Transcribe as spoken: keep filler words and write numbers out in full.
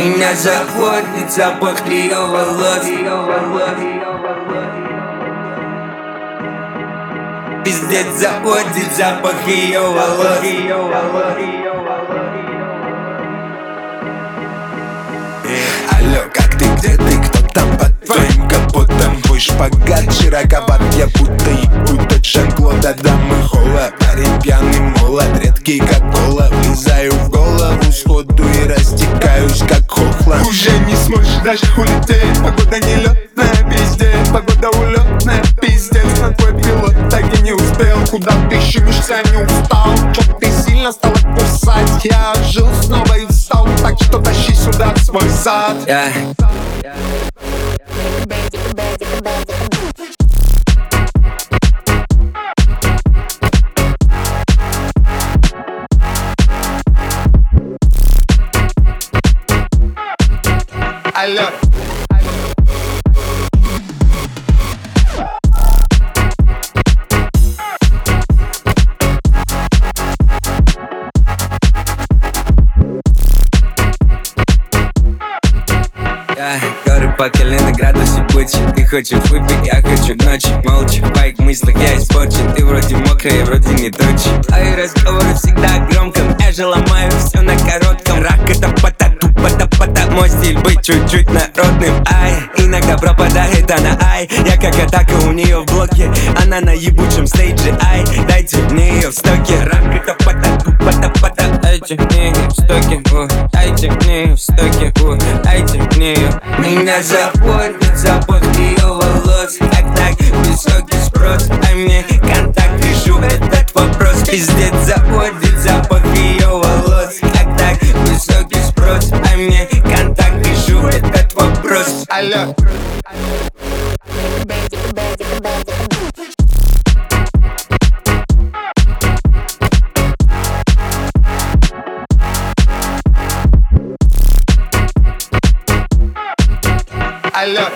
Меня заходит запах ее волос. Пиздец, заходит запах ее волос. Алло, как ты, где ты, кто там под твоим капотом? Твой шпагат широковат, я будто ебут от Жан-Клода дамы холла. Парень пьяный, молод, редкий как кола. Влезаю в голову сходу и растекаюсь как хохла. Уже не сможешь даже улететь, погода нелетная, пиздец. Погода улетная, пиздец. На твой пилот так и не успел. Куда ты щемишься, не устал? Чё ты сильно стала кусать? Я жил снова и встал, так что тащи сюда свой зад. Yeah. Алло. Горы по колено, градусы бычи. Ты хочешь выпить, я хочу ночи. Молча, в моих мыслях я испорчен. Ты вроде мокрая, вроде не тучи. Твои разговоры всегда громком. Я же ломаю все на коротком. Рак это пата-ту, пата-пата. Мой стиль быть чуть-чуть народным. Ай, иногда пропадает она, ай. Я как атака у нее в блоке. Она на ебучем стейдже, ай. Дайте мне ее в стоке. Рак это пата-ту, пата-пата. Дайте мне ее в стоке, о. Дайте мне ее в стоке, о. Дайте мне ее. Меня заходит запах ее волос. Как так высокий спрос? Дай мне контакт, решу этот вопрос. Пиздец, заходит запах ее волос. Как так высокий спрос? Дай мне контакт, решу этот вопрос. Алло. Алло.